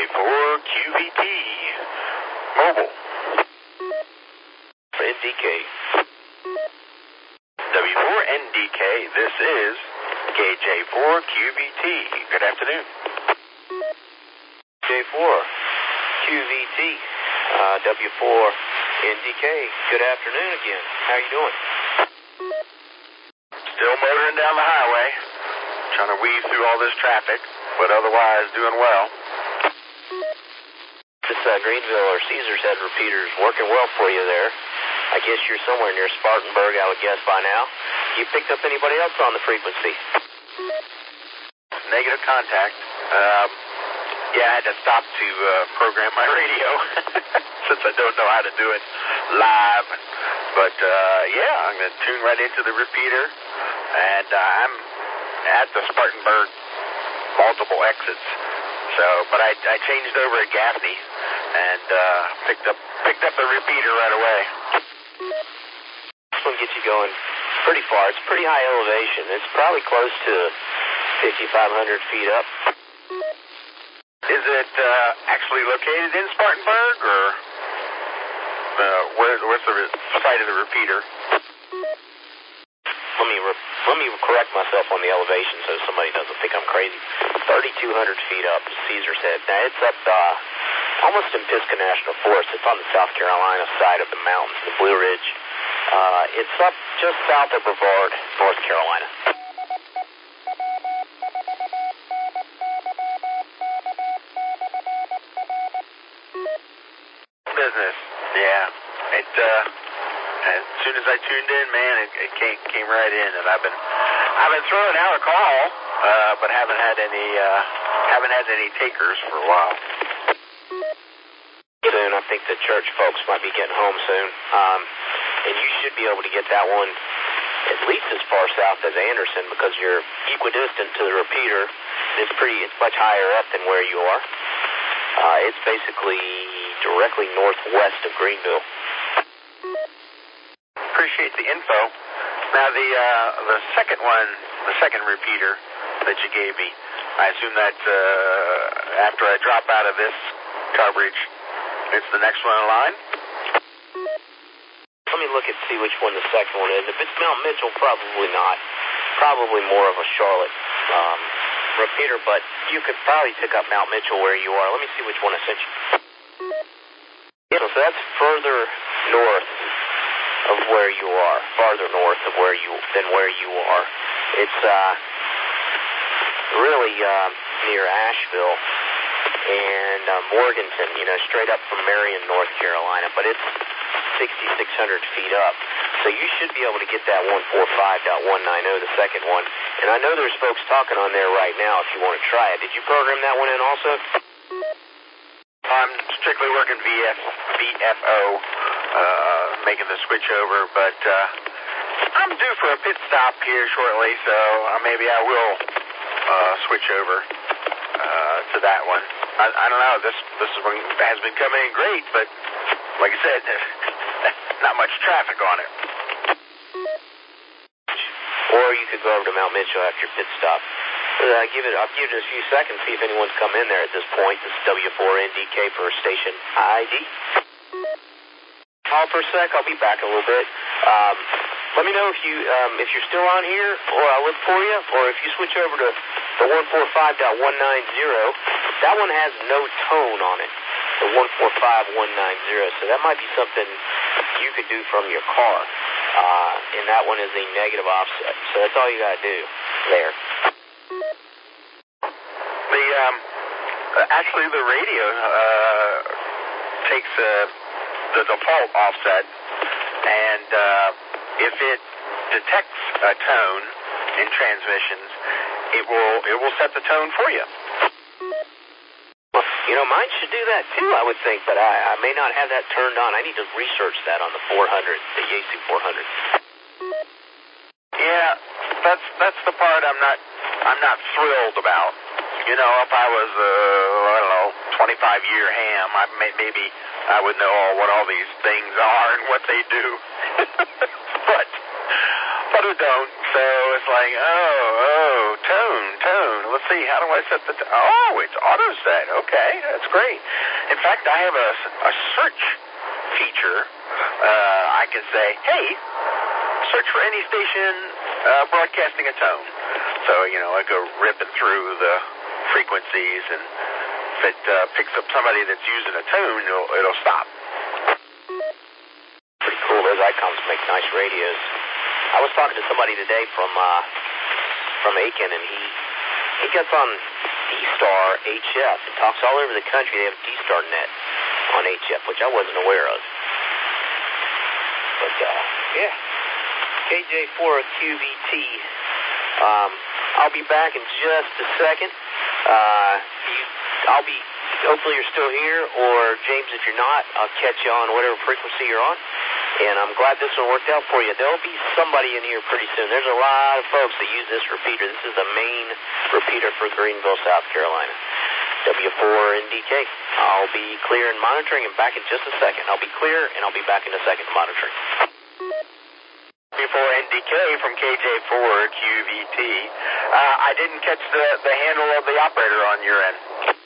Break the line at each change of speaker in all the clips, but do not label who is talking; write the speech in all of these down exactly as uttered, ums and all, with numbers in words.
four Q V T. Mobile. N D K. W four N D K, this is K J four Q V T. Good afternoon. J four Q V T, uh, W four N D K. Good afternoon again. How you doing? Still motoring down the highway, trying to weave through all this traffic, but otherwise doing well. This uh, Greenville or Caesar's Head repeater's working well for you there. I guess you're somewhere near Spartanburg, I would guess, by now. You picked up anybody else on the frequency? Negative contact. Um, yeah, I had to stop to uh, program my radio since I don't know how to do it live. But, uh, yeah, I'm going to tune right into the repeater. And uh, I'm at the Spartanburg multiple exits. So, but I, I changed over at Gaffney and uh, picked up picked up the repeater right away. This one gets you going pretty far. It's pretty high elevation. It's probably close to fifty-five hundred feet up. Is it uh, actually located in Spartanburg, or uh, where, where's the site of the repeater? Let me re- let me correct myself on the elevation so somebody doesn't think I'm crazy. thirty-two hundred feet up, Caesar's Head. Now it's up uh, almost in Pisgah National Forest. It's on the South Carolina side of the mountains, the Blue Ridge. Uh, it's up just south of Brevard, North Carolina. Business, yeah. It uh, as soon as I tuned in, man, it, it came came right in, and I've been I've been throwing out a call, uh, but haven't had any uh, haven't had any takers for a while. Soon, I think the church folks might be getting home soon, um, and you should be able to get that one at least as far south as Anderson because you're equidistant to the repeater. It's pretty, it's much higher up than where you are. Uh, it's basically directly northwest of Greenville. Appreciate the info. Now the uh, the second one, the second repeater that you gave me, I assume that uh, after I drop out of this coverage, it's the next one in line? Let me look and see which one the second one is. If it's Mount Mitchell, probably not. Probably more of a Charlotte um, repeater, but you could probably pick up Mount Mitchell where you are. Let me see which one I sent you. Yeah, so that's further north of where you are, farther north of where you than where you are. It's uh, really uh, near Asheville and uh, Morganton, you know, straight up from Marion, North Carolina, but it's sixty-six hundred feet up. So you should be able to get that one forty-five point one nine zero, the second one. And I know there's folks talking on there right now if you want to try it. Did you program that one in also? I'm strictly working V F, V F O, uh, making the switch over, but uh, I'm due for a pit stop here shortly, so uh, maybe I will uh, switch over uh, to that one. I, I don't know, this this one has been coming in great, but like I said, not much traffic on it. Or you could go over to Mount Mitchell after your pit stop. Uh, give it, I'll give it a few seconds, see if anyone's come in there at this point. This is W four N D K for station I D. Hold for a sec, I'll be back a little bit. Um, let me know if, you, um, if you're still on here, or I'll look for you, or if you switch over to the one forty-five point one nine zero, that one has no tone on it, the one forty-five point one nine zero, so that might be something you could do from your car. Uh, and that one is a negative offset, so that's all you gotta do there. The, um, actually the radio, uh, takes, uh, the default offset, and, uh, if it detects a tone in transmissions, it will, it will set the tone for you. You know, mine should do that too, I would think, but I, I may not have that turned on. I need to research that on the four hundred, the Yaesu four hundred. Yeah, that's that's the part I'm not I'm not thrilled about. You know, if I was a I don't know twenty-five year ham, I may, maybe I would know all what all these things are and what they do. but but I don't. So it's like, oh, oh, tone, tone. Let's
see. How do I set the... T- oh, it's auto set. Okay, that's great. In fact, I have a, a search feature. Uh, I can say, hey, search for any station uh, broadcasting a tone. So, you know, I go ripping through the frequencies, and if it uh, picks up somebody that's using a tone, it'll, it'll stop.
Pretty cool. Those icons make nice radios. I was talking to somebody today from uh, from Aiken, and he he gets on D-Star H F and talks all over the country. They have D-Star Net on H F, which I wasn't aware of. But, uh, yeah, K J four Q V T. Um, I'll be back in just a second. Uh, you, I'll be, hopefully you're still here, or James, if you're not, I'll catch you on whatever frequency you're on. And I'm glad this one worked out for you. There'll be somebody in here pretty soon. There's a lot of folks that use this repeater. This is the main repeater for Greenville, South Carolina. W four N D K. I'll be clear and monitoring and back in just a second. I'll be clear and I'll be back in a second monitoring.
W four N D K from K J four Q V T. Uh, I didn't catch the, the handle of the operator on your end.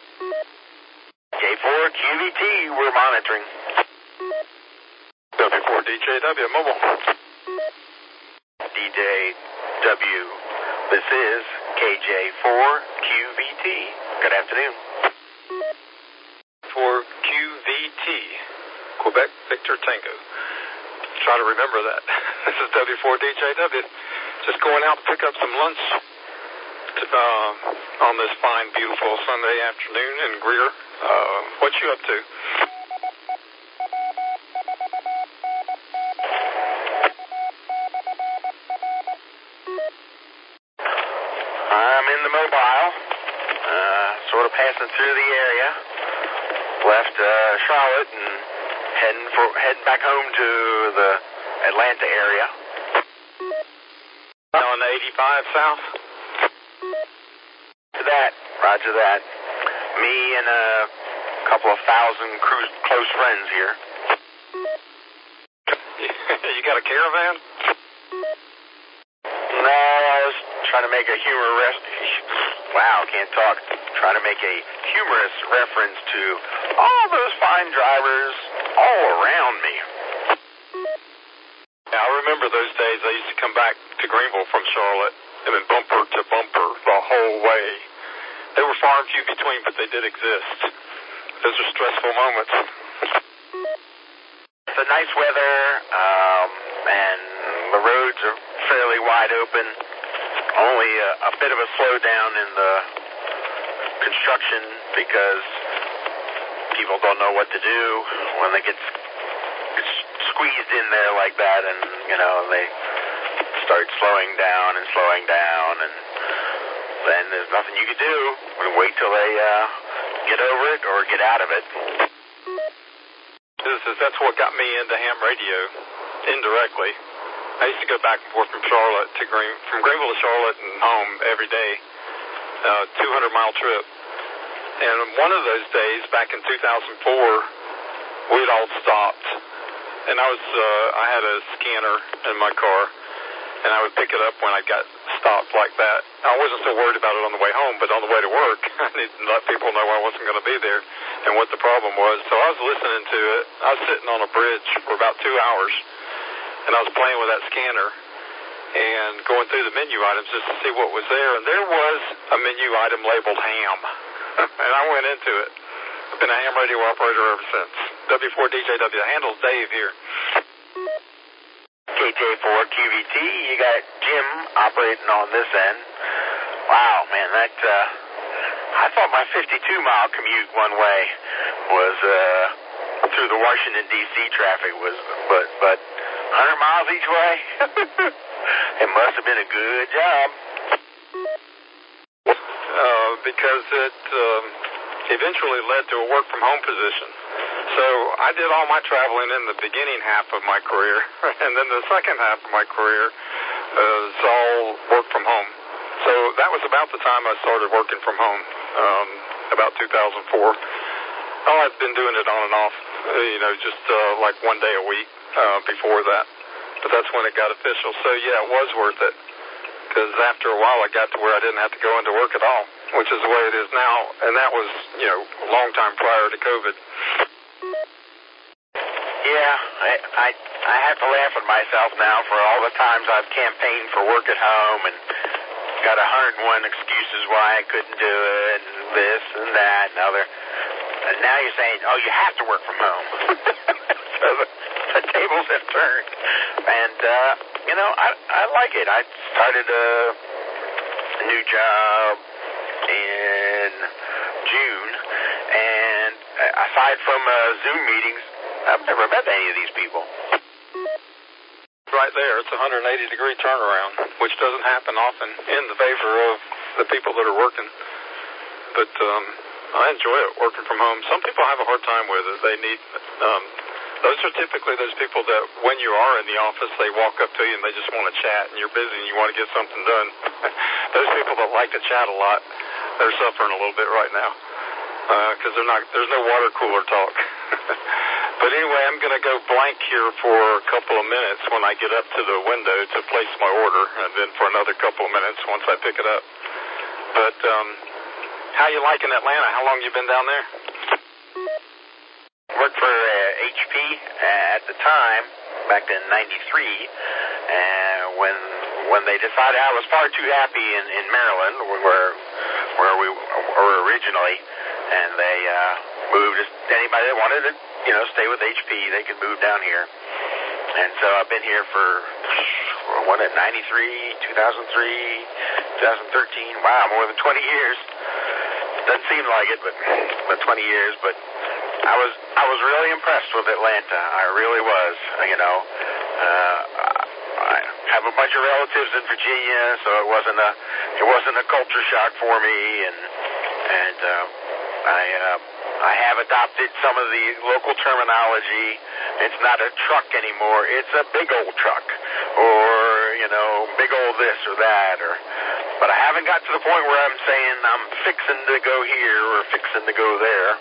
K four Q V T, we're monitoring.
W four D J W, mobile.
D J W, this is K J four Q V T. Good afternoon.
For Q V T, Quebec Victor Tango. Try to remember that. This is W four D J W. Just going out to pick up some lunch to, uh, on this fine, beautiful Sunday afternoon in Greer. Uh, what you up to?
I'm in the mobile, uh, sort of passing through the area. Left uh, Charlotte and heading for heading back home to the Atlanta area.
On the eighty-five south?
To that, roger that. Me and a couple of thousand cruise, close friends here.
You got a caravan?
No, I was trying to make a humor rest. Wow, can't talk. Trying to make a humorous reference to all those fine drivers all around me.
Yeah, I remember those days. I used to come back to Greenville from Charlotte and then bumper to bumper the whole way. They were far and few between, but they did exist. Those are stressful moments.
It's a nice weather, um, and the roads are fairly wide open. Only a, a bit of a slowdown in the construction because people don't know what to do when they get squeezed in there like that, and, you know, they start slowing down and slowing down, and then there's nothing you can do. Wait till they uh, get over it or get out of it.
This is, that's what got me into ham radio, indirectly. I used to go back and forth from Charlotte to Green, from Greenville to Charlotte and home every day, uh, two hundred mile trip. And one of those days, back in two thousand four, we'd all stopped, and I was, uh, I had a scanner in my car, and I would pick it up when I got stopped like that. I wasn't so worried about it on the way home, but on the way to work, I needed to let people know I wasn't going to be there and what the problem was. So I was listening to it. I was sitting on a bridge for about two hours. And I was playing with that scanner and going through the menu items just to see what was there. And there was a menu item labeled ham. And I went into it. I've been a ham radio operator ever since. W four D J W. Handles Dave here.
K J four Q V T, you got Jim operating on this end. Wow, man, that, uh, I thought my fifty-two mile commute one way was, uh, through the Washington, D C traffic was, but, but, one hundred miles each way? It must have been a good job.
Uh, because it um, eventually led to a work-from-home position. So I did all my traveling in the beginning half of my career, and then the second half of my career was all work from home. So that was about the time I started working from home, um, about two thousand four. Oh, I've been doing it on and off, you know, just uh, like one day a week uh, before that. But that's when it got official. So, yeah, it was worth it. Because after a while, I got to where I didn't have to go into work at all. which is the way it is now, and that was, you know, a long time prior to COVID.
Yeah, I, I I have to laugh at myself now for all the times I've campaigned for work at home and got a hundred and one excuses why I couldn't do it, and this and that and other. And now you're saying, oh, you have to work from home. So the, the tables have turned. And, uh, you know, I I like it. I started a, a new job in June, and aside from uh, Zoom meetings, I've never met any of these people.
Right there, it's a one hundred eighty degree turnaround, which doesn't happen often in the favor of the people that are working. But um, I enjoy it, working from home. Some people have a hard time with it. They need, um, those are typically those people that when you are in the office, they walk up to you and they just want to chat, and you're busy and you want to get something done. Those people that like to chat a lot, they're suffering a little bit right now because uh, they're not. There's no water cooler talk. But anyway, I'm going to go blank here for a couple of minutes when I get up to the window to place my order, and then for another couple of minutes once I pick it up. But um, how you liking Atlanta? How long you been down there?
Worked for uh, H P at the time, back in ninety-three, and when when they decided I was far too happy in, in Maryland, where where we were originally, and they uh, moved anybody that wanted to, you know, stay with H P, they could move down here. And so I've been here for, what, at ninety-three, two thousand three, two thousand thirteen, wow, more than twenty years. Doesn't seem like it, but, but twenty years. But I was I was really impressed with Atlanta. I really was, you know. Uh, I have a bunch of relatives in Virginia, so it wasn't a it wasn't a culture shock for me, and and uh, I uh, I have adopted some of the local terminology. It's not a truck anymore; it's a big old truck, or you know, big old this or that, or. But I haven't got to the point where I'm saying I'm fixing to go here or fixing to go there.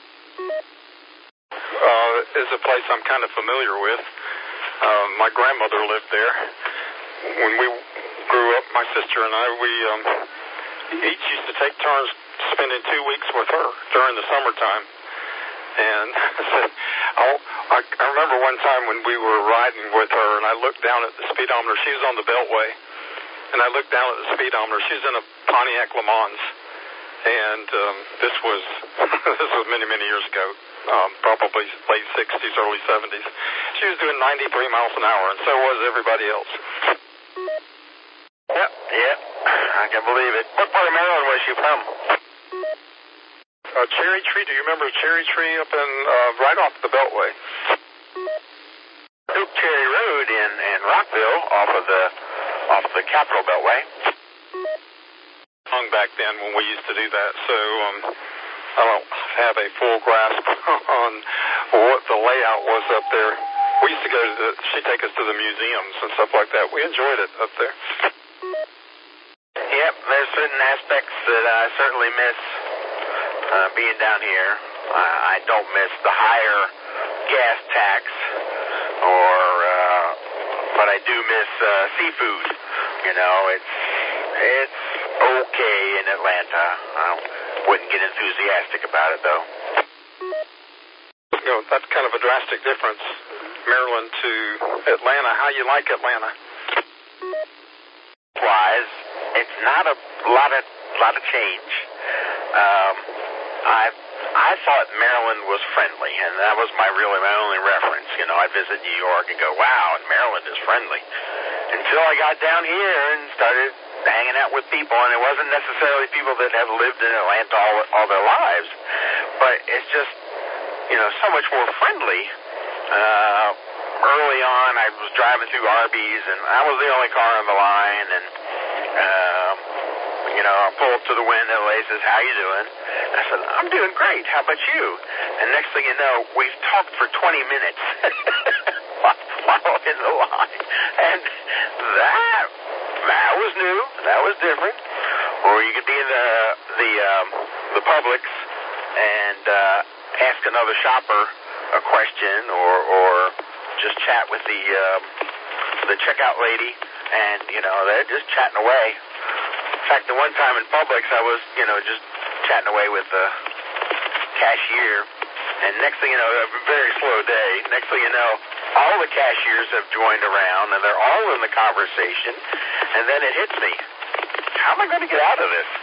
Uh, is a place I'm kind of familiar with. Uh, my grandmother lived there. When we grew up, my sister and I, we um, each used to take turns spending two weeks with her during the summertime. And I'll, I, I remember one time when we were riding with her, and I looked down at the speedometer. She was on the Beltway, and I looked down at the speedometer. She was in a Pontiac Le Mans, and um, this was this was many, many years ago. Um, probably late sixties, early seventies. She was doing ninety-three miles an hour, and so was everybody else.
Yep, yep, I can believe it. What part of Maryland was she from?
Uh, Cherry Tree, do you remember Cherry Tree up in, uh, right off the Beltway?
Duke Cherry Road in, in Rockville, off of the, off the Capitol Beltway.
Long back then when we used to do that, so, um, I don't have a full grasp on what the layout was up there. We used to go to the, she'd take us to the museums and stuff like that. We enjoyed it up there.
Yep, there's certain aspects that I certainly miss uh, being down here. I, I don't miss the higher gas tax, or, uh, but I do miss uh, seafood. You know, it's, it's okay in Atlanta. I wouldn't get enthusiastic about it, though.
You know, that's kind of a drastic difference, Maryland to Atlanta. How you like Atlanta?
Wise, it's not a lot of lot of change. Um, I I thought Maryland was friendly, and that was my really my only reference. You know, I'd visit New York and go, wow, and Maryland is friendly. Until I got down here and started hanging out with people, and it wasn't necessarily people that have lived in Atlanta all, all their lives, but it's just, you know, so much more friendly. Uh, early on, I was driving through Arby's, and I was the only car on the line, and, um, you know, I pull up to the window, and he says, how you doing? I said, I'm doing great. How about you? And next thing you know, we've talked for twenty minutes while in the line. And that, that was new. That was different. Or you could be in the, the, um, the Publix and, uh, ask another shopper a question, or, or just chat with the, um, the checkout lady, and, you know, they're just chatting away. In fact, the one time in Publix, I was, you know, just chatting away with the cashier, and next thing you know, a very slow day, next thing you know, all the cashiers have joined around, and they're all in the conversation, and then it hits me. How am I going to get out of this?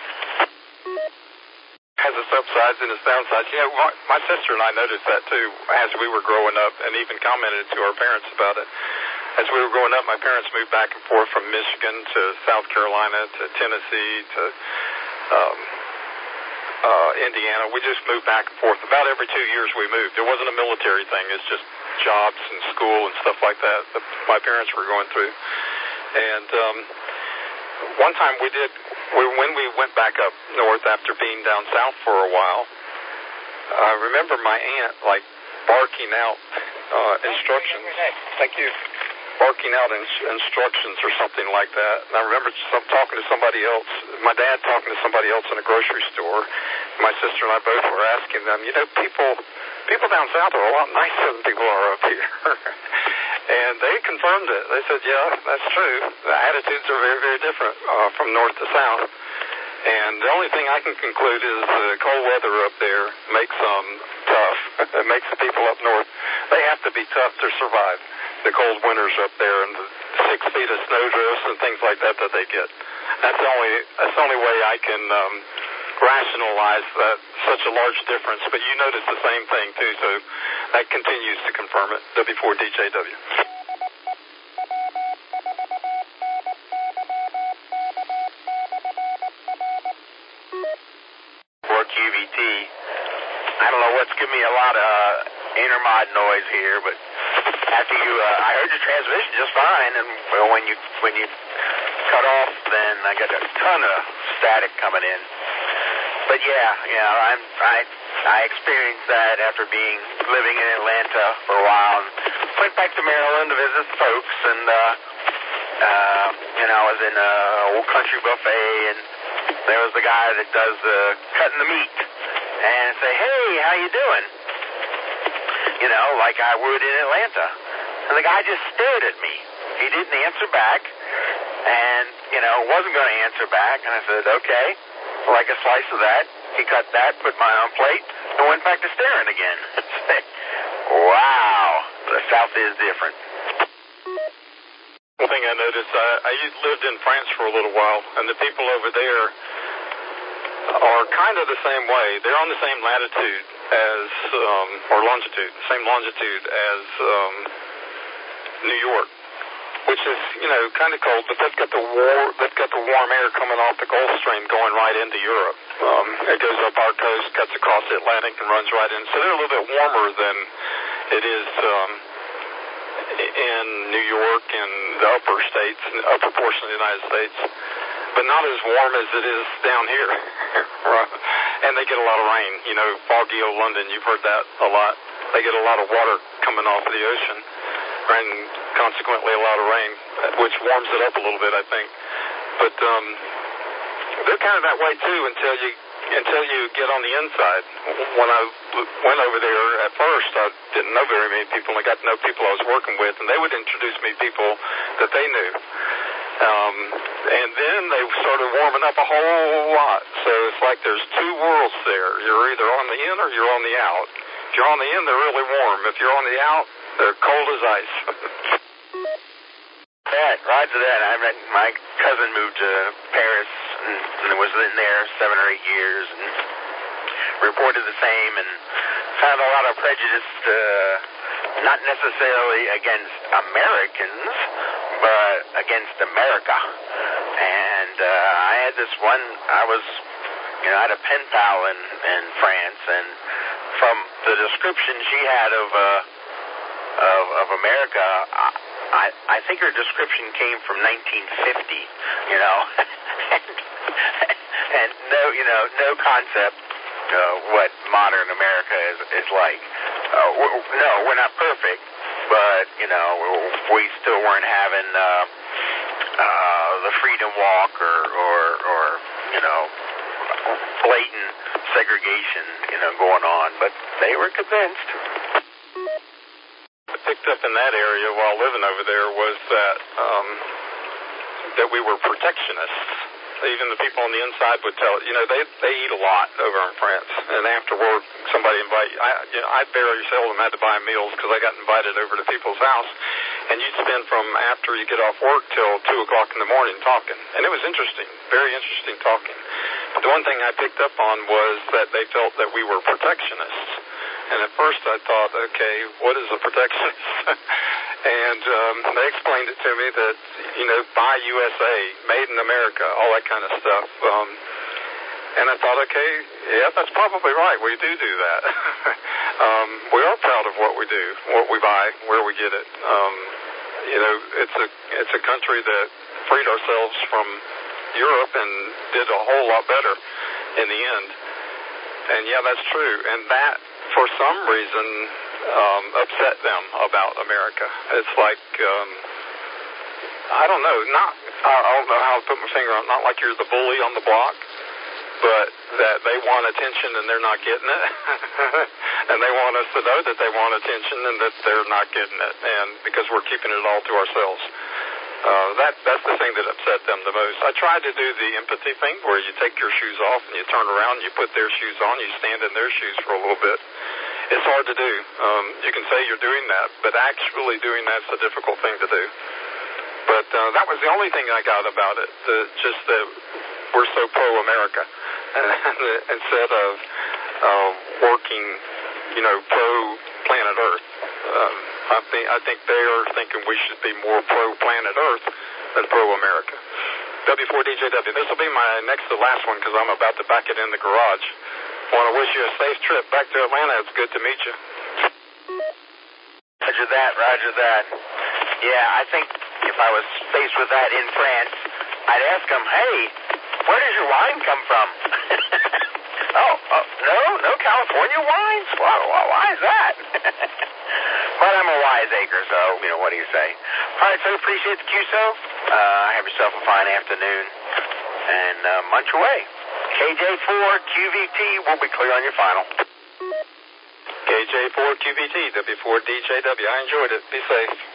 Has its upsides and its downsides. You know, my, my sister and I noticed that too as we were growing up, and even commented to our parents about it. As we were growing up, my parents moved back and forth from Michigan to South Carolina to Tennessee to um, uh, Indiana. We just moved back and forth. About every two years we moved. It wasn't a military thing. It's just jobs and school and stuff like that that my parents were going through. And um, one time we did, we, when we went back up north after being down south for a while, I remember my aunt, like, barking out uh, instructions. Thank you. Barking out in- instructions or something like that. And I remember some, talking to somebody else, my dad talking to somebody else in a grocery store. My sister and I both were asking them, you know, people people down south are a lot nicer than people are up here. And they confirmed it. They said, yeah, that's true. The attitudes are very, very different uh, from north to south. And the only thing I can conclude is the uh, cold weather up there makes them tough. It makes the people up north, they have to be tough to survive the cold winters up there and the six feet of snowdrifts and things like that that they get. That's the only, that's the only way I can um, rationalize that such a large difference. But you notice the same thing too, so that continues to confirm it. W four D J W.
For Q V T, I don't know what's giving me a lot of uh, intermod noise here, but after you, uh, I heard your transmission just fine, and well, when you when you cut off, then I got a ton of static coming in. But yeah, yeah, I'm I I experienced that after being living in Atlanta for a while, and went back to Maryland to visit folks, and uh, uh, you know, I was in a old country buffet, and there was the guy that does the cutting the meat, and say, hey, how you doing? You know, like I would in Atlanta. And the guy just stared at me. He didn't answer back, and, you know, wasn't going to answer back. And I said, okay, like a slice of that. He cut that, put mine on plate, and went back to staring again. Wow, the South is different.
One thing I noticed, I, I lived in France for a little while, and the people over there are kind of the same way. They're on the same latitude as, um, or longitude, same longitude as um, New York, which is, you know, kind of cold, but they've got the war, they've got the warm air coming off the Gulf Stream going right into Europe. Um, it goes up our coast, cuts across the Atlantic, and runs right in. So they're a little bit warmer than it is um, in New York and the upper states, the upper portion of the United States, but not as warm as it is down here. And they get a lot of rain. You know, foggy old London, you've heard that a lot. They get a lot of water coming off of the ocean, and consequently a lot of rain, which warms it up a little bit, I think. But um, they're kind of that way too until you until you get on the inside. When I went over there at first, I didn't know very many people, and I got to know people I was working with, and they would introduce me to people that they knew. Um, and then they started warming up a whole lot. So it's like there's two worlds there. You're either on the in or you're on the out. If you're on the in, they're really warm. If you're on the out, they're cold as ice.
That, right to that. I met my cousin moved to Paris and, and was in there seven or eight years and reported the same and found a lot of prejudice, uh, not necessarily against Americans, but against America. And uh, I had this one, I was, you know, I had a pen pal in, in France, and from the description she had of uh, of, of America, I, I, I think her description came from nineteen fifty, you know, and, and no, you know, no concept uh, what modern America is, is like. Uh, we're, no, we're not perfect, but, you know, we still weren't having uh, uh, the Freedom Walk or, or, or, you know, blatant segregation, you know, going on, but they were convinced.
What I picked up in that area while living over there was that um, that we were protectionists. Even the people on the inside would tell it. You know, they they eat a lot over in France. And after work, somebody invite I you know, I very seldom had to buy meals because I got invited over to people's house. And you'd spend from after you get off work till two o'clock in the morning talking. And it was interesting, very interesting talking. But the one thing I picked up on was that they felt that we were protectionists. And at first I thought, okay, what is a protectionist? And um, they explained it to me that, you know, buy U S A, made in America, all that kind of stuff. Um, and I thought, okay, yeah, that's probably right. We do do that. um, we are proud of what we do, what we buy, where we get it. Um, you know, it's a it's a country that freed ourselves from Europe and did a whole lot better in the end. And yeah, that's true. And that, for some reason, um, upset them about America. It's like, um, I don't know, not, I don't know how to put my finger on it, not like you're the bully on the block, but that they want attention and they're not getting it. And they want us to know that they want attention and that they're not getting it, and because we're keeping it all to ourselves. Uh, that that's the thing that upset them the most. I tried to do the empathy thing where you take your shoes off and you turn around and you put their shoes on, you stand in their shoes for a little bit. It's hard to do. Um, you can say you're doing that, but actually doing that's a difficult thing to do. But uh, that was the only thing I got about it, the, just that we're so pro-America. Instead of uh, working, you know, pro-planet Earth. Um, I think I think they are thinking we should be more pro-planet Earth than pro-America. W four D J W. This will be my next to last one because I'm about to back it in the garage. Want to wish you a safe trip back to Atlanta. It's good to meet you.
Roger that, roger that. Yeah, I think if I was faced with that in France, I'd ask them, hey, where does your wine come from? oh, oh, no, no California wines? Why, why, why is that? But I'm a wiseacre, so, you know, what do you say? All right, so appreciate the Q S O. Uh, have yourself a fine afternoon, and uh, munch away. K J four Q V T will be clear on your final.
K J four Q V T, W four D J W. I enjoyed it. Be safe.